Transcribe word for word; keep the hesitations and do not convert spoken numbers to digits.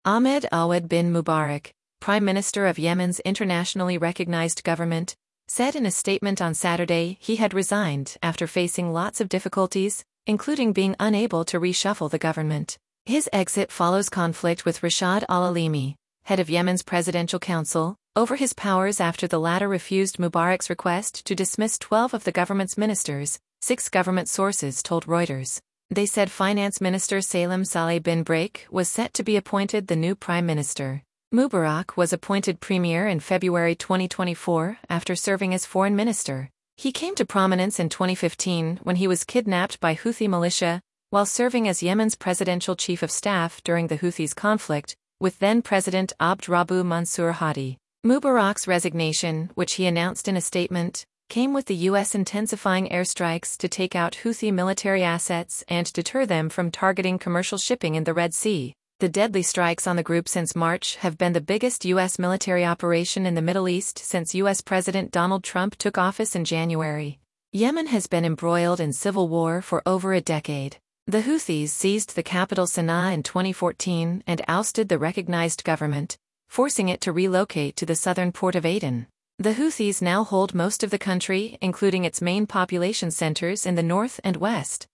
Ahmed Awad bin Mubarak, Prime Minister of Yemen's internationally recognized government, said in a statement on Saturday he had resigned after facing lots of difficulties, including being unable to reshuffle the government. His exit follows conflict with Rashad al-Alimi, head of Yemen's Presidential Council, over his powers after the latter refused Mubarak's request to dismiss twelve of the government's ministers, six government sources told Reuters. They said Finance Minister Salem Saleh bin Brake was set to be appointed the new prime minister. Mubarak was appointed premier in February twenty twenty-four after serving as foreign minister. He came to prominence in twenty fifteen when he was kidnapped by Houthi militia while serving as Yemen's presidential chief of staff during the Houthis' conflict with then-President Abd Rabbu Mansur Hadi. Mubarak's resignation, which he announced in a statement, came with the U S intensifying airstrikes to take out Houthi military assets and deter them from targeting commercial shipping in the Red Sea. The deadly strikes on the group since March have been the biggest U S military operation in the Middle East since U S President Donald Trump took office in January. Yemen has been embroiled in civil war for over a decade. The Houthis seized the capital Sana'a in twenty fourteen and ousted the recognized government, forcing it to relocate to the southern port of Aden. The Houthis now hold most of the country, including its main population centers in the north and west.